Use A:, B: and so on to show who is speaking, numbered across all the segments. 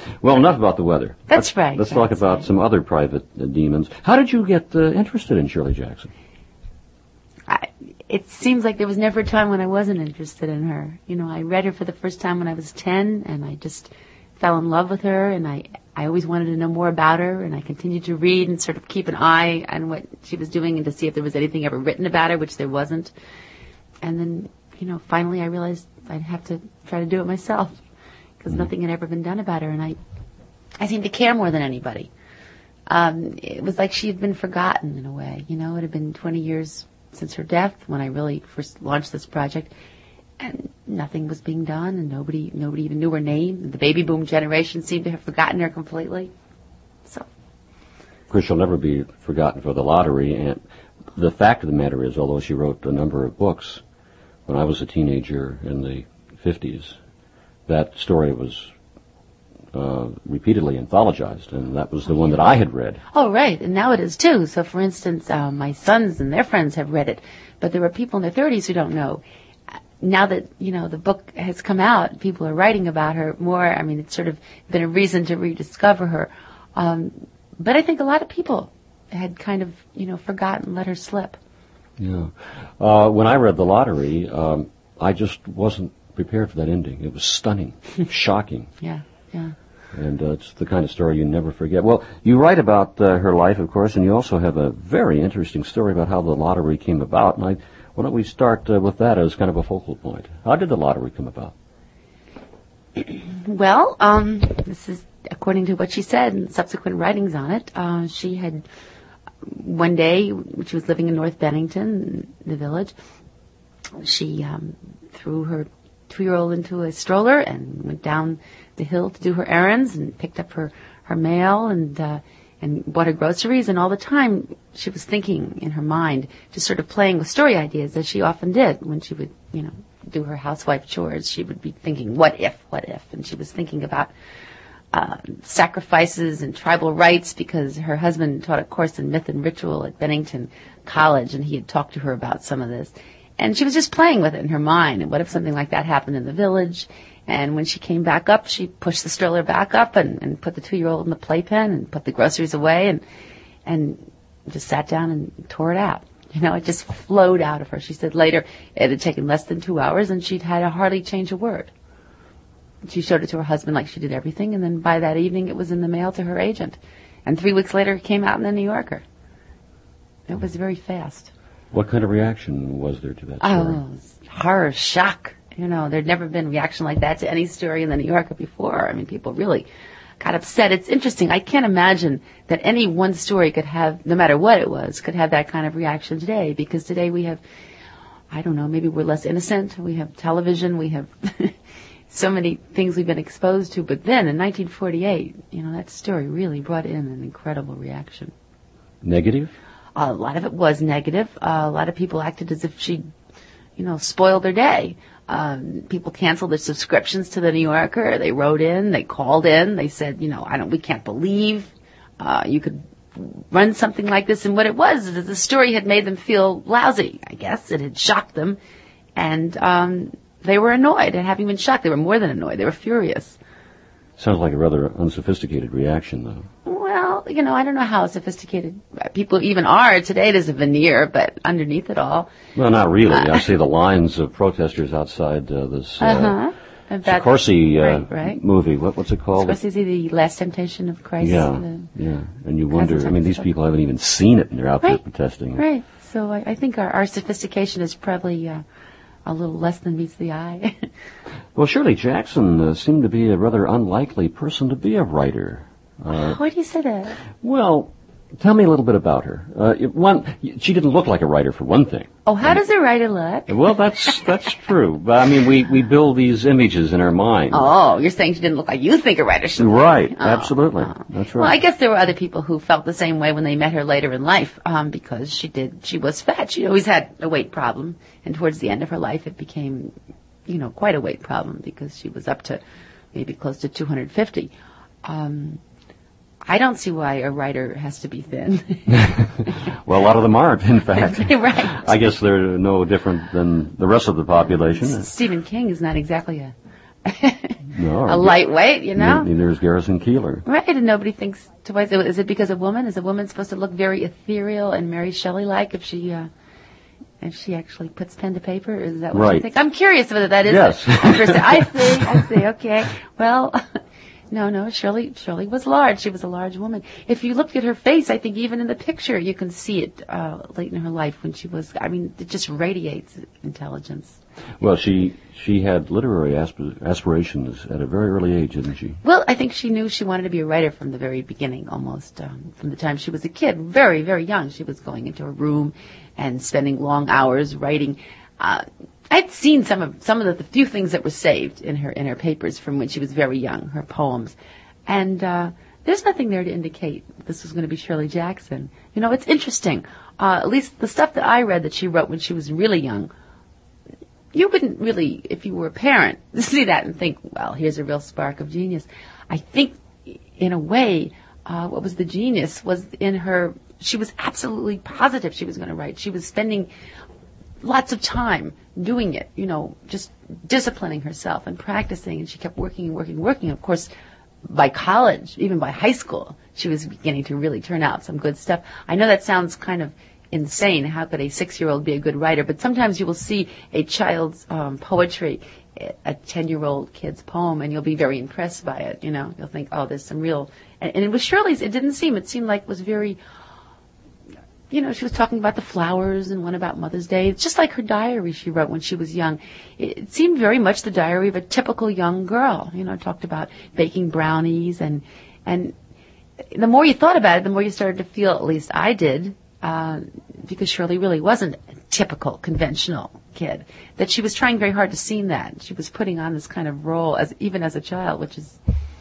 A: Well, enough about the weather.
B: That's right.
A: Let's talk about some other private demons. How did you get interested in Shirley Jackson?
B: It seems like there was never a time when I wasn't interested in her. You know, I read her for the first time when I was 10, and I just fell in love with her, and I always wanted to know more about her, and I continued to read and sort of keep an eye on what she was doing and to see if there was anything ever written about her, which there wasn't. And then, you know, finally I realized I'd have to try to do it myself because nothing had ever been done about her, and I seemed to care more than anybody. It was like she had been forgotten in a way. You know, it had been 20 years since her death when I really first launched this project, and nothing was being done, and nobody even knew her name. The baby boom generation seemed to have forgotten her completely. So,
A: of course, she'll never be forgotten for the lottery. And the fact of the matter is, although she wrote a number of books, when I was a teenager in the 50s, that story was repeatedly anthologized, and that was the one that I had read.
B: Oh, right, and now it is too. So, for instance, my sons and their friends have read it, but there are people in their 30s who don't know. Now that, you know, the book has come out, people are writing about her more. I mean, it's sort of been a reason to rediscover her. But I think a lot of people had kind of, you know, forgotten, let her slip.
A: Yeah. When I read The Lottery, I just wasn't prepared for that ending. It was stunning, shocking.
B: Yeah.
A: And it's the kind of story you never forget. Well, you write about her life, of course, and you also have a very interesting story about how the lottery came about. And why don't we start with that as kind of a focal point? How did the lottery come about?
B: Well, this is according to what she said and subsequent writings on it. She had one day, when she was living in North Bennington, the village, she threw her 2-year-old into a stroller and went down the hill to do her errands and picked up her mail and bought her groceries. And all the time she was thinking in her mind, just sort of playing with story ideas, as she often did when she would, you know, do her housewife chores. She would be thinking, what if? And she was thinking about sacrifices and tribal rites, because her husband taught a course in myth and ritual at Bennington College, and he had talked to her about some of this. And she was just playing with it in her mind. And what if something like that happened in the village? And when she came back up, she pushed the stroller back up and put the 2-year-old in the playpen and put the groceries away and just sat down and tore it out. You know, it just flowed out of her. She said later it had taken less than 2 hours and she'd had to hardly change a word. She showed it to her husband like she did everything, and then by that evening it was in the mail to her agent. And 3 weeks later it came out in the New Yorker. It was very fast.
A: What kind of reaction was there to that story?
B: Oh, horror, shock. You know, there'd never been reaction like that to any story in the New Yorker before. I mean, people really got upset. It's interesting. I can't imagine that any one story could have, no matter what it was, could have that kind of reaction today. Because today we have, I don't know, maybe we're less innocent. We have television. We have so many things we've been exposed to. But then in 1948, you know, that story really brought in an incredible reaction.
A: Negative?
B: A lot of it was negative. A lot of people acted as if she, you know, spoiled their day. People canceled their subscriptions to the New Yorker. They wrote in, they called in, they said, you know, we can't believe you could run something like this. And what it was is that the story had made them feel lousy, I guess. It had shocked them. And they were annoyed. And having been shocked, they were more than annoyed. They were furious.
A: Sounds like a rather unsophisticated reaction, though.
B: Well, you know, I don't know how sophisticated people even are today. There's a veneer, but underneath it all.
A: Well, not really. I see the lines of protesters outside this Scorsese movie. What's it called?
B: Scorsese, The Last Temptation of Christ.
A: Yeah. And you wonder, I mean, these people haven't even seen it, and they're out there protesting.
B: Right. So I think our sophistication is probably a little less than meets the eye.
A: Well, Shirley Jackson seemed to be a rather unlikely person to be a writer.
B: Why do you say that?
A: Well, tell me a little bit about her. She didn't look like a writer, for one thing.
B: Oh, how does a writer look?
A: Well, that's true. But I mean, we build these images in our mind.
B: Oh, you're saying she didn't look like you think a writer should look.
A: Right, absolutely. That's right.
B: Well, I guess there were other people who felt the same way when they met her later in life, because she was fat. She always had a weight problem, and towards the end of her life it became, you know, quite a weight problem because she was up to maybe close to 250. I don't see why a writer has to be thin.
A: Well, a lot of them aren't, in fact.
B: Right.
A: I guess they're no different than the rest of the population.
B: Stephen King is not exactly a a lightweight, you know.
A: Neither is Garrison Keillor.
B: Right, and nobody thinks twice. Is it because a woman? Is a woman supposed to look very ethereal and Mary Shelley-like if she actually puts pen to paper? Is that what you think? I'm curious whether that is.
A: Yes.
B: I see. Okay. Well, no. Shirley was large. She was a large woman. If you looked at her face, I think even in the picture you can see it late in her life when she was. I mean, it just radiates intelligence.
A: Well, she had literary aspirations at a very early age, didn't she?
B: Well, I think she knew she wanted to be a writer from the very beginning, almost from the time she was a kid. Very, very young. She was going into a room and spending long hours writing. I'd seen some of the few things that were saved in her papers from when she was very young, her poems, and there's nothing there to indicate this was going to be Shirley Jackson. You know, it's interesting. At least the stuff that I read that she wrote when she was really young. You wouldn't really, if you were a parent, see that and think, well, here's a real spark of genius. I think, in a way, what was the genius was in her. She was absolutely positive she was going to write. She was spending lots of time doing it, you know, just disciplining herself and practicing, and she kept working. Of course, by college, even by high school, she was beginning to really turn out some good stuff. I know that sounds kind of insane. How could a 6-year-old be a good writer? But sometimes you will see a child's poetry, a 10-year-old kid's poem, and you'll be very impressed by it. You know, you'll think, oh, there's some real. And it was Shirley's. It seemed like it was very. You know, she was talking about the flowers and one about Mother's Day. It's just like her diary she wrote when she was young. It seemed very much the diary of a typical young girl. You know, talked about baking brownies and the more you thought about it, the more you started to feel, at least I did, because Shirley really wasn't a typical, conventional kid, that she was trying very hard to seem that. She was putting on this kind of role even as a child, which is.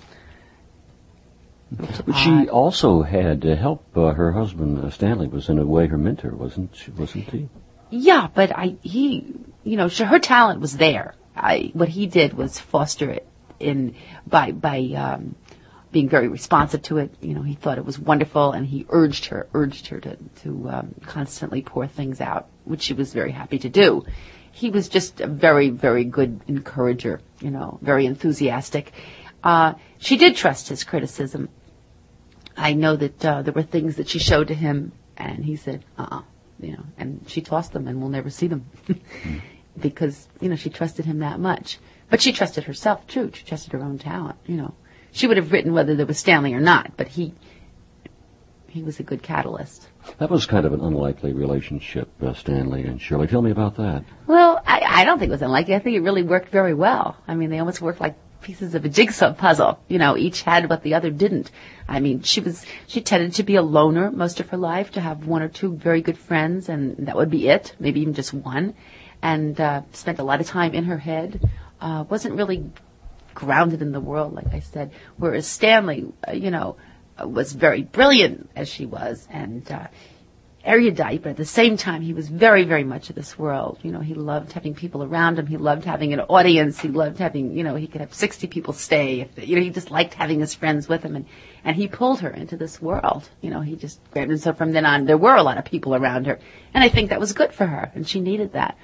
A: But she also had to help her husband. Stanley was in a way her mentor, wasn't he? Yeah,
B: but her talent was there. What he did was foster it by being very responsive to it. You know, he thought it was wonderful, and he urged her to constantly pour things out, which she was very happy to do. He was just a very, very good encourager. You know, very enthusiastic. She did trust his criticism. I know that there were things that she showed to him, and he said, you know, and she tossed them, and we'll never see them, because, you know, she trusted him that much. But she trusted herself, too. She trusted her own talent, you know. She would have written whether there was Stanley or not, but he was a good catalyst.
A: That was kind of an unlikely relationship, Stanley and Shirley. Tell me about that.
B: Well, I don't think it was unlikely. I think it really worked very well. I mean, they almost worked like pieces of a jigsaw puzzle. You know, each had what the other didn't. I mean, she tended to be a loner most of her life, to have one or two very good friends, and that would be it, maybe even just one, and spent a lot of time in her head. Wasn't really grounded in the world, like I said, whereas Stanley, you know, was very brilliant as she was, and erudite, but at the same time, he was very, very much of this world. You know, he loved having people around him. He loved having an audience. He loved having, you know, he could have 60 people stay. He just liked having his friends with him, and he pulled her into this world. You know, he just grabbed, and so from then on, there were a lot of people around her, and I think that was good for her, and she needed that.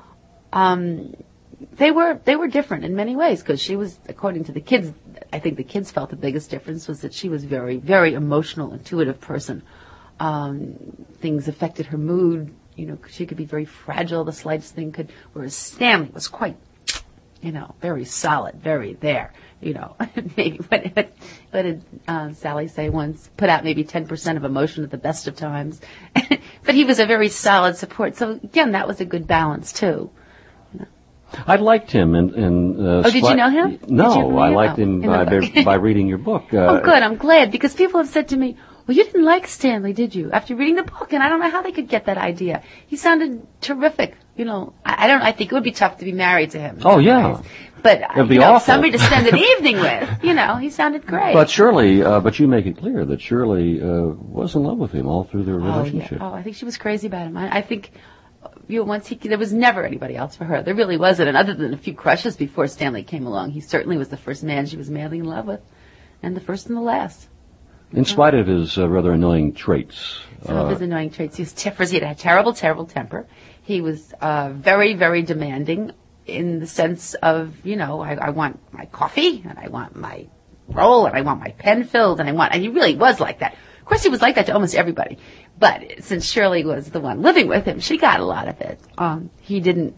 B: They were different in many ways, because she was, according to the kids, I think the kids felt the biggest difference was that she was very, very emotional, intuitive person. Things affected her mood. You know, she could be very fragile. The slightest thing could, whereas Stanley was quite, you know, very solid, very there. You know, maybe what did Sally say once? Put out maybe 10% of emotion at the best of times. But he was a very solid support. So again, that was a good balance too. You know.
A: I liked him, and
B: did you know him?
A: No, I liked him by reading your book.
B: Oh, good. I'm glad, because people have said to me, well, you didn't like Stanley, did you? After reading the book, and I don't know how they could get that idea. He sounded terrific. You know, I think it would be tough to be married to him.
A: Oh, yeah.
B: But,
A: it'd be awful.
B: Somebody to spend an evening with, you know, he sounded great.
A: But Shirley, but you make it clear that Shirley was in love with him all through their relationship.
B: Yeah. Oh, I think she was crazy about him. I think, you know, there was never anybody else for her. There really wasn't. And other than a few crushes before Stanley came along, he certainly was the first man she was madly in love with, and the first and the last.
A: In spite of his rather annoying traits.
B: Some of his annoying traits. He had a terrible, terrible temper. He was very, very demanding. in the sense of, I want my coffee, and I want my roll, and I want my pen filled, and he really was like that. Of course, he was like that to almost everybody. But since Shirley was the one living with him, she got a lot of it. He didn't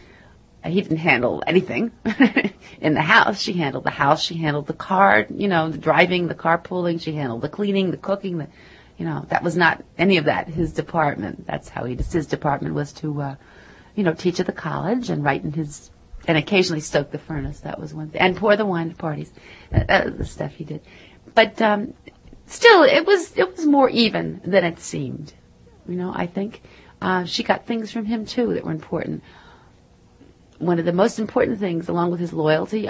B: handle anything in the house. She handled the house. She handled the car, the driving, the carpooling. She handled the cleaning, the cooking. That was not any of that his department. That's how his department was to, teach at the college and write and occasionally stoke the furnace. That was one thing. And pour the wine at parties. The stuff he did. But, still, it was more even than it seemed. I think. She got things from him too that were important. One of the most important things, along with his loyalty,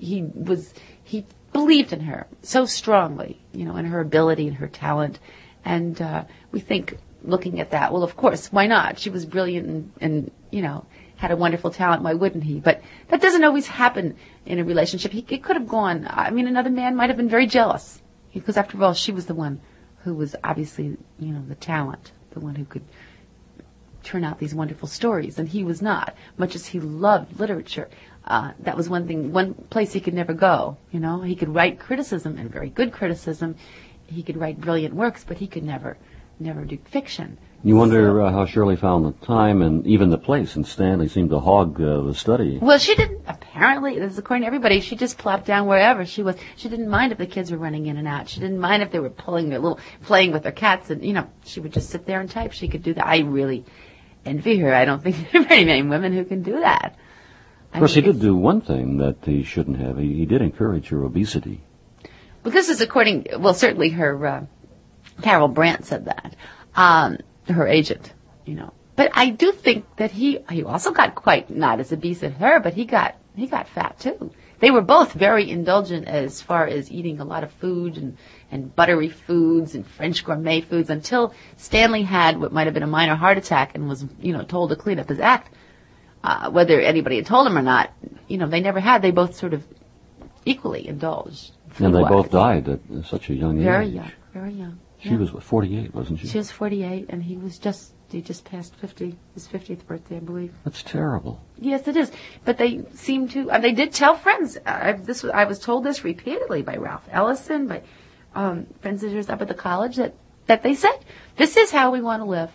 B: he believed in her so strongly, in her ability and her talent. And we think, looking at that, well, of course, why not? She was brilliant and had a wonderful talent. Why wouldn't he? But that doesn't always happen in a relationship. It could have gone. Another man might have been very jealous, because after all, she was the one who was obviously, the talent, the one who could turn out these wonderful stories, and he was not. Much as he loved literature, that was one place he could never go. He could write criticism, and very good criticism. He could write brilliant works, but he could never do fiction.
A: You wonder how Shirley found the time and even the place, and Stanley seemed to hog the study.
B: Well, she didn't, apparently, this is according to everybody, she just plopped down wherever she was. She didn't mind if the kids were running in and out. She didn't mind if they were playing with their cats, and, she would just sit there and type. She could do that. I really envy her. I don't think there are very many women who can do that.
A: Of course, he did do one thing that he shouldn't have. He did encourage her obesity.
B: Well, this is certainly her, Carol Brandt said that, her agent, But I do think that he also got quite, not as obese as her, but he got fat too. They were both very indulgent as far as eating a lot of food and buttery foods and French gourmet foods, until Stanley had what might have been a minor heart attack and was, told to clean up his act. Whether anybody had told him or not, they never had. They both sort of equally indulged.
A: And they both died at such a young age.
B: Very young.
A: She was 48, wasn't she?
B: She was 48, and he just passed 50, his 50th birthday, I believe.
A: That's terrible.
B: Yes, it is. But they seem to, they did tell friends. I was told this repeatedly by Ralph Ellison, by friends of yours up at the college, that they said, this is how we want to live.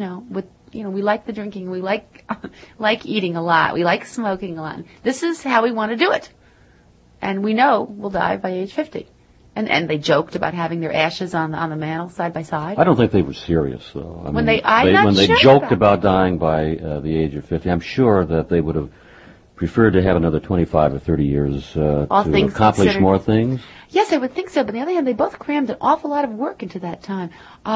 B: We like the drinking, we like eating a lot, we like smoking a lot. This is how we want to do it. And we know we'll die by age 50. And they joked about having their ashes on the mantle side by side.
A: I don't think they were serious, though.
B: When they
A: joked about dying by the age of 50, I'm sure that they would have preferred to have another 25 or 30 years to accomplish more things.
B: Yes, I would think so. But on the other hand, they both crammed an awful lot of work into that time.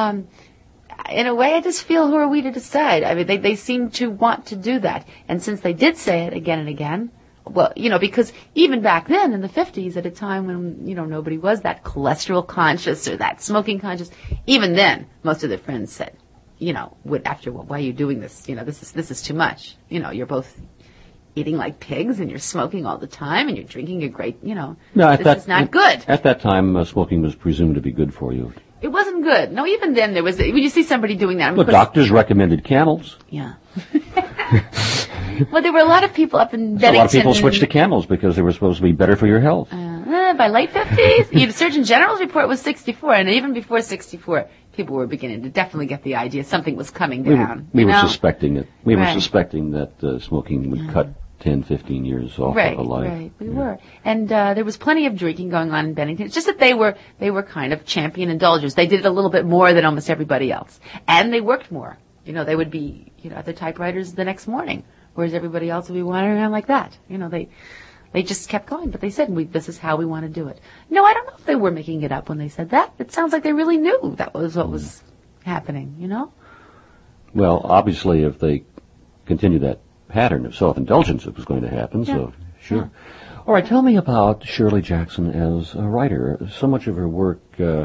B: In a way, I just feel, who are we to decide? They seem to want to do that. And since they did say it again and again, well, because even back then in the 50s, at a time when, nobody was that cholesterol conscious or that smoking conscious, even then, most of their friends said, why are you doing this? This is too much. You're both eating like pigs and you're smoking all the time and you're drinking a great, this is not good.
A: At that time, smoking was presumed to be good for you.
B: It wasn't good. No, even then when you see somebody doing that.
A: The doctors recommended Camels.
B: Yeah. Well, there were a lot of people up in Bennington.
A: A lot of people switched to Camels because they were supposed to be better for your health.
B: By late 50s, the Surgeon General's report was 64, and even before 64, people were beginning to definitely get the idea something was coming down.
A: We were suspecting it. We were suspecting that smoking would cut 10, 15 years off of a life.
B: Right, we were. And there was plenty of drinking going on in Bennington. It's just that they were kind of champion indulgers. They did it a little bit more than almost everybody else. And they worked more. They would be, at their typewriters the next morning, whereas everybody else would be wandering around like that. They just kept going, but they said, this is how we want to do it. No, I don't know if they were making it up when they said that. It sounds like they really knew that was what was happening,
A: Well, obviously, if they continue that pattern of self-indulgence, it was going to happen, so sure. Yeah. All right, tell me about Shirley Jackson as a writer. So much of her work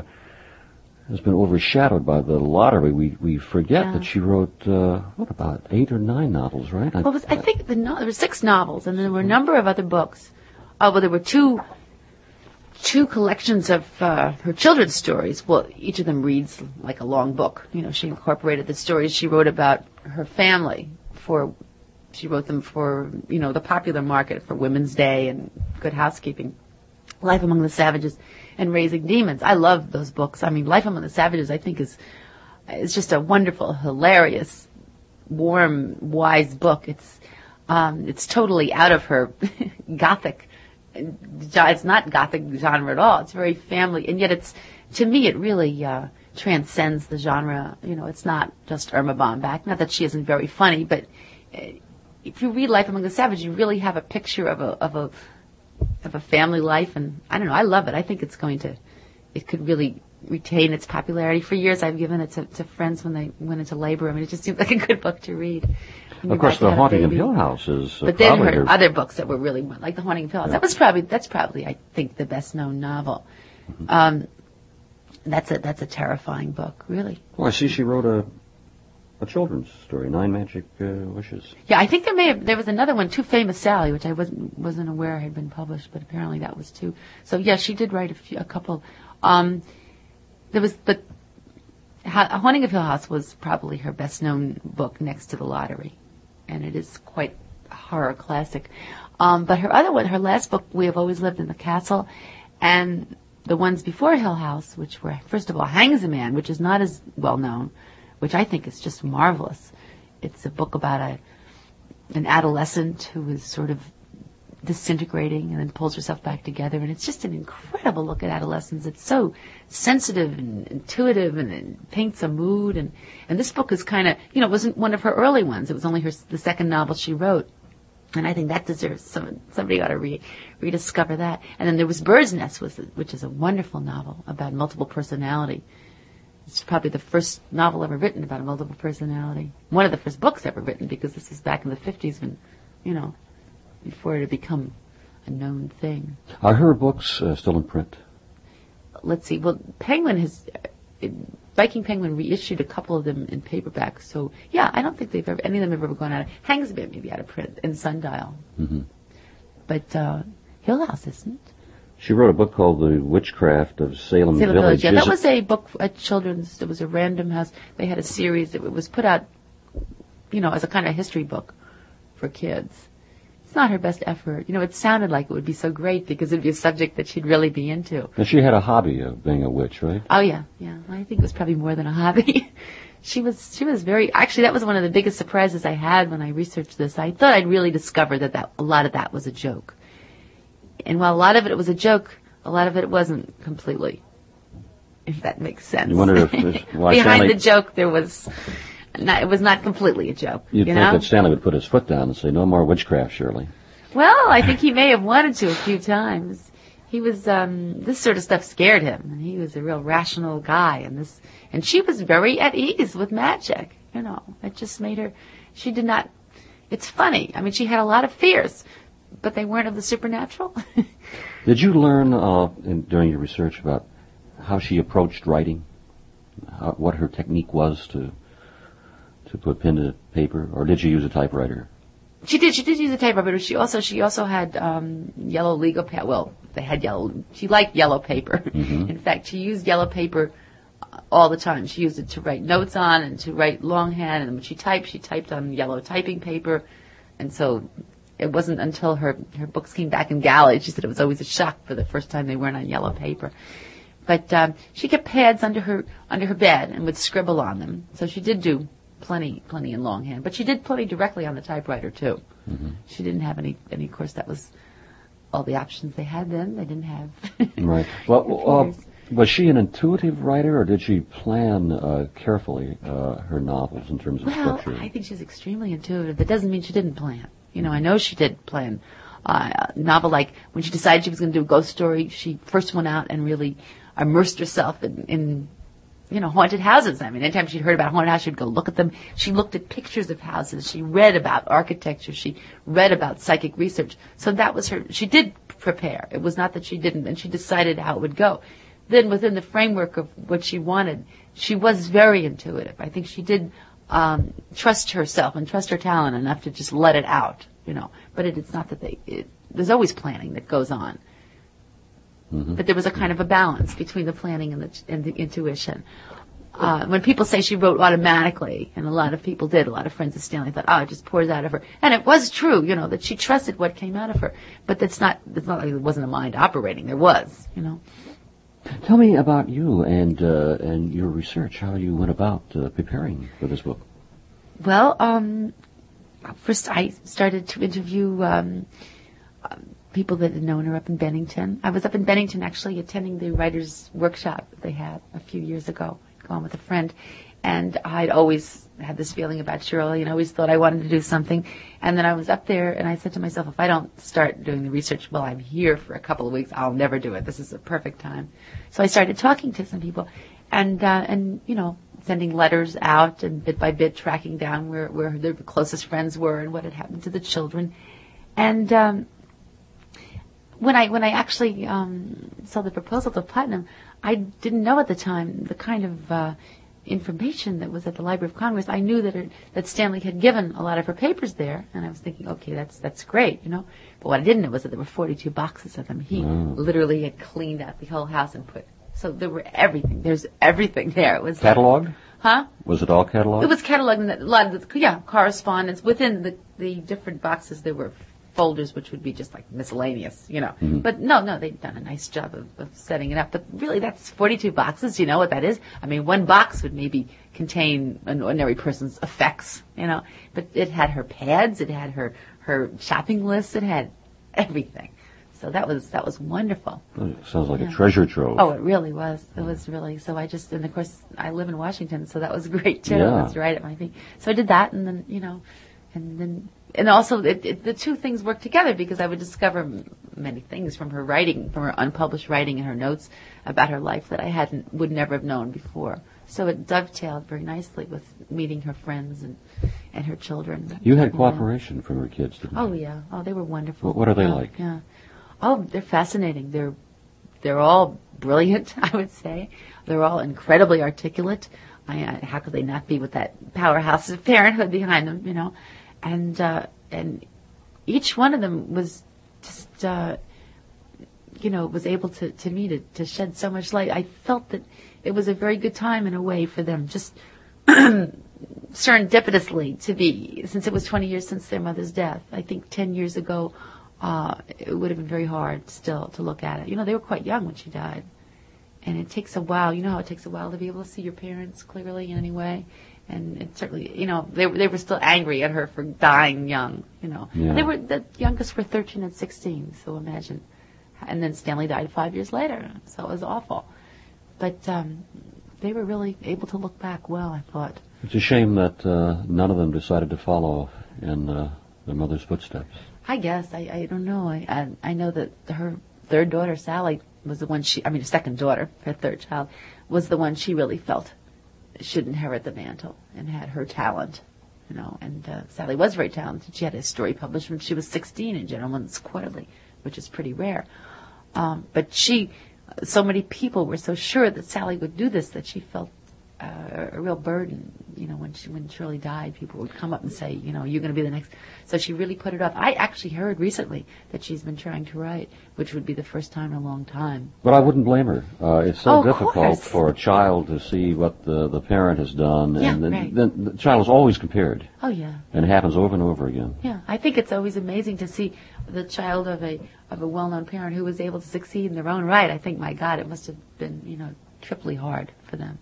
A: has been overshadowed by the lottery. We forget that she wrote, about 8 or 9 novels, right?
B: I think there were 6 novels, and there were a number of other books. There were two collections of her children's stories. Well, each of them reads like a long book. She incorporated the stories she wrote about her family for She wrote them for, the popular market, for Women's Day and Good Housekeeping. Life Among the Savages and Raising Demons. I love those books. I mean, Life Among the Savages, I think, is just a wonderful, hilarious, warm, wise book. It's totally out of her gothic. It's not gothic genre at all. It's very family, and yet to me, it really transcends the genre. It's not just Irma Bombach. Not that she isn't very funny, but if you read Life Among the Savages, you really have a picture of a family life, and I don't know. I love it. I think it could really retain its popularity. For years, I've given it to friends when they went into labor. I mean, it just seems like a good book to read.
A: Of course, The Haunting of Hill House is.
B: But then her other books that were really like The Haunting of Hill House. Yeah. That's probably I think the best known novel. Mm-hmm. That's a terrifying book, really.
A: Well, I see she wrote a children's story, Nine Magic Wishes.
B: Yeah, I think there was another one, Too Famous Sally, which I wasn't aware had been published, but apparently that was too. So yeah, she did write a couple. There was Haunting of Hill House was probably her best known book next to The Lottery, and it is quite a horror classic. But her other one, her last book, We Have Always Lived in the Castle, and the ones before Hill House, which were, first of all, Hangs a Man, which is not as well known, which I think is just marvelous. It's a book about an adolescent who is sort of disintegrating and then pulls herself back together, and it's just an incredible look at adolescence. It's so sensitive and intuitive, and it paints a mood, and this book is kind of, it wasn't one of her early ones. It was only the second novel she wrote, and I think that deserves somebody ought to rediscover that. And then there was Bird's Nest, which is a wonderful novel about multiple personality. It's probably the first novel ever written about a multiple personality. One of the first books ever written, because this is back in the 50s when, before it had become a known thing.
A: Are her books still in print?
B: Let's see. Well, Viking Penguin reissued a couple of them in paperback. So, yeah, I don't think any of them have ever gone out. Hangs a Man maybe out of print in Sundial. Mm-hmm. But Hill House isn't.
A: She wrote a book called The Witchcraft of Salem Village.
B: Yeah, that was a book at children's. It was a Random House. They had a series. It was put out, as a kind of history book for kids. It's not her best effort. It sounded like it would be so great because it would be a subject that she'd really be into.
A: And she had a hobby of being a witch, right?
B: Oh, yeah. I think it was probably more than a hobby. She was very, actually that was one of the biggest surprises I had when I researched this. I thought I'd really discover that a lot of that was a joke. And while a lot of it was a joke, a lot of it wasn't completely, if that makes sense.
A: You wonder if
B: behind the joke it was not completely a joke.
A: You'd think that Stanley would put his foot down and say, "No more witchcraft, Shirley."
B: Well, I think he may have wanted to a few times. He was this sort of stuff scared him, and he was a real rational guy, and she was very at ease with magic. It just made her. She did not. It's funny. I mean, she had a lot of fears, but they weren't of the supernatural.
A: Did you learn during your research about how she approached writing, what her technique was to put pen to paper, or did she use a typewriter?
B: She did use a typewriter. She also had yellow legal pad. Well, they had yellow. She liked yellow paper. Mm-hmm. In fact, she used yellow paper all the time. She used it to write notes on and to write longhand. And when she typed on yellow typing paper. And so it wasn't until her books came back in Galley. She said it was always a shock for the first time they weren't on yellow paper. But she kept pads under her bed and would scribble on them. So she did do plenty in longhand, but she did plenty directly on the typewriter too. Mm-hmm. She didn't have any. Of course, that was all the options they had then. They didn't have.
A: Right. Well, was she an intuitive writer, or did she plan carefully her novels in terms of structure?
B: I think she's extremely intuitive. That doesn't mean she didn't plan. I know she did plan. A novel like when she decided she was going to do a ghost story, she first went out and really immersed herself in haunted houses. I mean, anytime she'd heard about a haunted house, she'd go look at them. She looked at pictures of houses. She read about architecture. She read about psychic research. So that was her. She did prepare. It was not that she didn't, and she decided how it would go. Then within the framework of what she wanted, she was very intuitive. I think she did trust herself and trust her talent enough to just let it out, But it's not that there's always planning that goes on. Mm-hmm. But there was a kind of a balance between the planning and the intuition. When people say she wrote automatically, and a lot of people did, a lot of friends of Stanley thought, oh, it just pours out of her. And it was true, that she trusted what came out of her. But it's not like there wasn't a mind operating. There was.
A: Tell me about you and your research, how you went about preparing for this book.
B: Well, first I started to interview people that had known her up in Bennington. I was up in Bennington actually attending the writers' workshop they had a few years ago. I'd gone with a friend, and I'd always had this feeling about Shirley and always thought I wanted to do something. And then I was up there, and I said to myself, if I don't start doing the research while I'm here for a couple of weeks, I'll never do it. This is a perfect time. So I started talking to some people, and sending letters out and bit by bit tracking down where their closest friends were and what had happened to the children. And when I actually saw the proposal to Putnam, I didn't know at the time the kind of information that was at the Library of Congress. I knew that Stanley had given a lot of her papers there, and I was thinking, okay, that's great, But what I didn't know was that there were 42 boxes of them. He literally had cleaned out the whole house and so there were everything. There's everything there. It was
A: cataloged?
B: Huh?
A: Was it all cataloged?
B: It was cataloged, and a lot of correspondence within the different boxes. There were folders which would be just like miscellaneous,
A: Mm-hmm.
B: But no, they'd done a nice job of setting it up. But really, that's 42 boxes. Do you know what that is? I mean, one box would maybe contain an ordinary person's effects, But it had her pads, it had her shopping list, it had everything. So that was wonderful.
A: It sounds like a treasure trove.
B: Oh, it really was. It was really. So and of course, I live in Washington, so that was great too.
A: Yeah.
B: It was right at my feet. So I did that, and then, and also the two things worked together because I would discover many things from her writing, from her unpublished writing and her notes about her life that I would never have known before. So it dovetailed very nicely with meeting her friends and her children.
A: You had cooperation from her kids, didn't you?
B: Oh yeah. Oh, they were wonderful.
A: What are they like?
B: Yeah. Oh, they're fascinating. They're all brilliant, I would say. They're all incredibly articulate. How could they not be with that powerhouse of parenthood behind them, And each one of them was just, was able to me to shed so much light. I felt that it was a very good time in a way for them, just serendipitously to be, since it was 20 years since their mother's death. I think 10 years ago, it would have been very hard still to look at it. They were quite young when she died. And it takes a while. You know how it takes a while to be able to see your parents clearly in any way? And it certainly, they were still angry at her for dying young,
A: Yeah.
B: The youngest were 13 and 16, so imagine. And then Stanley died 5 years later, so it was awful. But they were really able to look back well, I thought.
A: It's a shame that none of them decided to follow in their mother's footsteps.
B: I guess. I don't know. I know that her third daughter, Sally, was the one her second daughter, her third child, was the one she really felt should inherit the mantle and had her talent, And Sally was very talented. She had a story published when she was 16 in Gentleman's Quarterly, which is pretty rare. But so many people were so sure that Sally would do this that she felt a real burden. When Shirley died, people would come up and say, you're going to be the next. So she really put it off. I actually heard recently that she's been trying to write, which would be the first time in a long time.
A: But I wouldn't blame her. It's so difficult
B: course.
A: for a child to see what the parent has done, and
B: right.
A: then the child is always compared.
B: Oh yeah.
A: And it happens over and over again.
B: Yeah, I think it's always amazing to see the child of a well-known parent who was able to succeed in their own right. I think, my God, it must have been triply hard for them.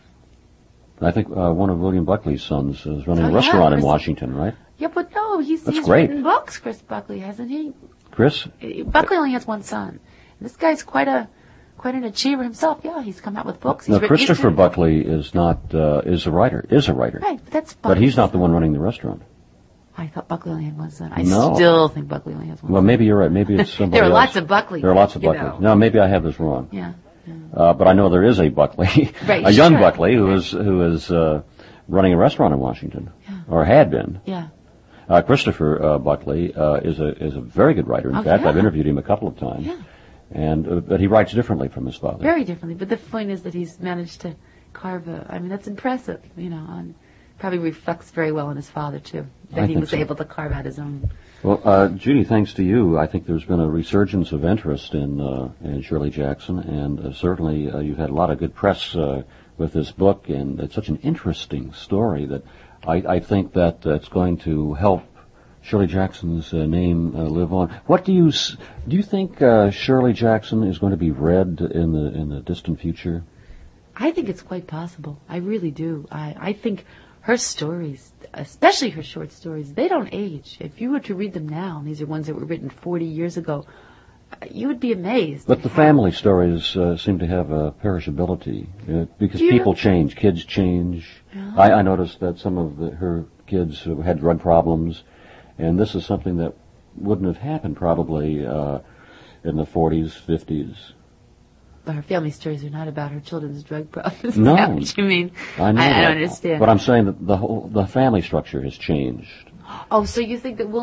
A: I think one of William Buckley's sons is running a restaurant in Washington, right?
B: Yeah, but no, he's
A: great.
B: written books, Chris Buckley, hasn't he?
A: Chris?
B: Buckley only has one son. This guy's quite an achiever himself. Yeah, he's come out with books.
A: No, Christopher Buckley is a writer.
B: Right, but that's Buckley.
A: But he's not the one running the restaurant.
B: I thought Buckley only had one son. I
A: No.
B: still think Buckley only has one
A: Well,
B: son.
A: maybe you're right. Maybe it's somebody
B: There are
A: else.
B: lots of Buckleys.
A: There are lots of
B: you
A: Buckleys.
B: know.
A: No, maybe I have this wrong.
B: Yeah.
A: But I know there is a Buckley,
B: Right,
A: a young
B: sure.
A: Buckley who is running a restaurant in Washington, or had been.
B: Yeah.
A: Christopher Buckley is a very good writer. In fact,
B: yeah.
A: I've interviewed him a couple of times,
B: Yeah.
A: but he writes differently from his father.
B: Very differently. But the point is that he's managed to carve that's impressive, and probably reflects very well on his father, too, that
A: I
B: he
A: think
B: was
A: so.
B: able to carve out his own.
A: Well, Judy, thanks to you, I think there's been a resurgence of interest in Shirley Jackson, and certainly you've had a lot of good press with this book, and it's such an interesting story that I think that it's going to help Shirley Jackson's name live on. What do you think Shirley Jackson is going to be read in the distant future?
B: I think it's quite possible. I really do. I think her stories, especially her short stories, they don't age. If you were to read them now, and these are ones that were written 40 years ago, you would be amazed.
A: But the family stories seem to have a perishability because people change, kids change.
B: Yeah.
A: I noticed that some of her kids had drug problems, and this is something that wouldn't have happened probably in the 40s, 50s.
B: But her family stories are not about her children's drug problems.
A: No.
B: Is that what you mean?
A: I know.
B: I don't understand.
A: But I'm saying that the family structure has changed.
B: Oh, so you think that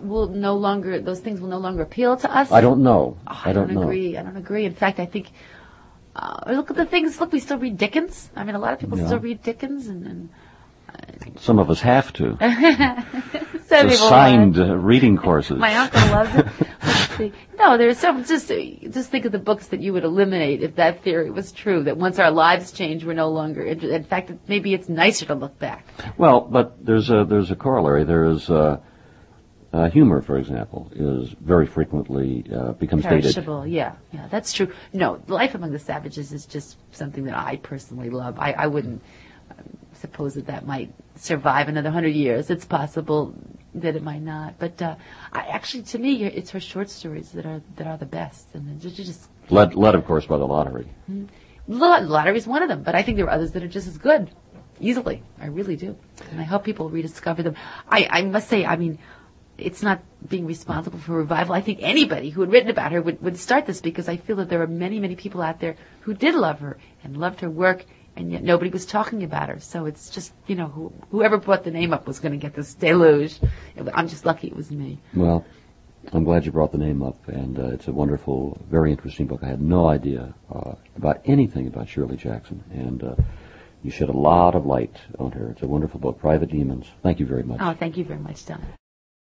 B: those things will no longer appeal to us?
A: I don't know.
B: Oh,
A: I don't know.
B: agree. I don't agree. In fact, I think, look at the things. Look, we still read Dickens. I mean, a lot of people still read Dickens, and
A: some of us have to.
B: some people
A: assigned reading courses.
B: My uncle loves it. Let's see. No, there's some. Just think of the books that you would eliminate if that theory was true. That once our lives change, we're no longer interested. In fact, maybe it's nicer to look back.
A: Well, but there's a corollary. There is humor, for example, is very frequently becomes
B: Perishable.
A: dated.
B: Yeah, that's true. No, Life Among the Savages is just something that I personally love. I wouldn't suppose that might survive another 100 years. It's possible that it might not, but to me, it's her short stories that are the best, and just
A: led of course by The Lottery.
B: Lottery is one of them, but I think there are others that are just as good, easily. I really do, and I hope people rediscover them. I must say, I mean, it's not being responsible for revival. I think anybody who had written about her would start this, because I feel that there are many, many people out there who did love her and loved her work, and yet nobody was talking about her. So it's just, whoever brought the name up was going to get this deluge. I'm just lucky it was me.
A: Well, I'm glad you brought the name up, and it's a wonderful, very interesting book. I had no idea about anything about Shirley Jackson, and you shed a lot of light on her. It's a wonderful book, Private Demons. Thank you very much.
B: Oh, thank you very much, Don.